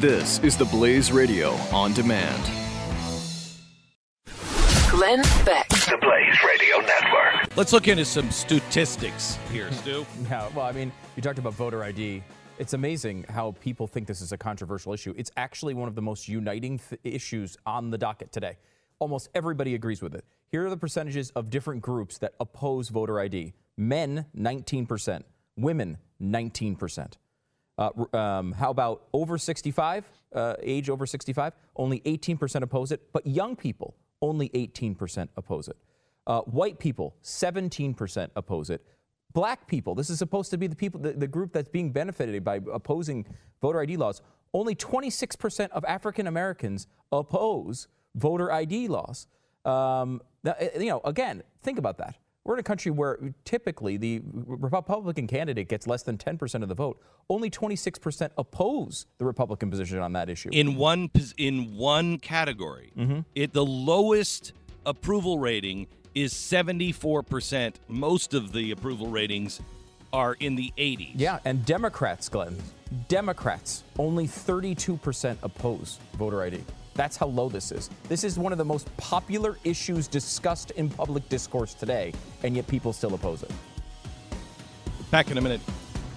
This is the Blaze Radio on demand. Glenn Beck. The Blaze Radio Network. Let's look into some statistics here, Stu. Yeah, well, I mean, you talked about voter ID. It's amazing how people think this is a controversial issue. It's actually one of the most uniting issues on the docket today. Almost everybody agrees with it. Here are the percentages of different groups that oppose voter ID. Men, 19%. Women, 19%. How about over 65, age over 65? Only 18% oppose it. But young people, only 18% oppose it. White people, 17% oppose it. Black people, this is supposed to be the group that's being benefited by opposing voter ID laws. Only 26% of African Americans oppose voter ID laws. Again, think about that. We're in a country where typically the Republican candidate gets less than 10% of the vote. Only 26% oppose the Republican position on that issue. In one category, the lowest approval rating is 74%. Most of the approval ratings are in the 80s. Yeah, and Democrats, Glenn, only 32% oppose voter ID. That's how low this is. This is one of the most popular issues discussed in public discourse today, and yet people still oppose it. Back in a minute.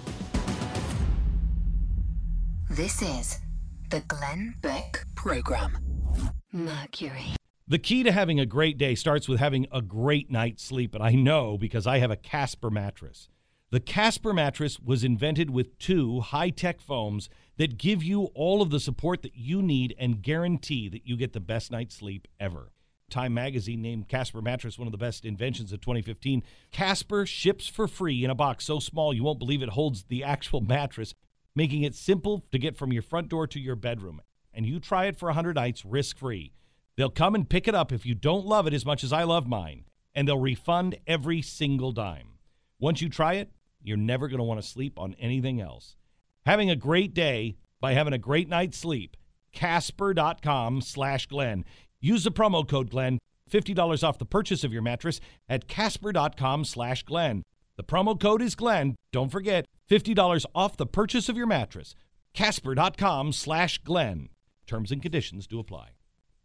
This is the Glenn Beck Program. Mercury. The key to having a great day starts with having a great night's sleep, and I know because I have a Casper mattress. The Casper mattress was invented with two high-tech foams that give you all of the support that you need and guarantee that you get the best night's sleep ever. Time magazine named Casper mattress one of the best inventions of 2015. Casper ships for free in a box so small you won't believe it holds the actual mattress, making it simple to get from your front door to your bedroom. And you try it for 100 nights risk-free. They'll come and pick it up if you don't love it as much as I love mine, and they'll refund every single dime. Once you try it, you're never going to want to sleep on anything else. Having a great day by having a great night's sleep. Casper.com/Glenn. Use the promo code Glenn. $50 off the purchase of your mattress at Casper.com/Glenn. The promo code is Glenn. Don't forget, $50 off the purchase of your mattress. Casper.com/Glenn. Terms and conditions do apply.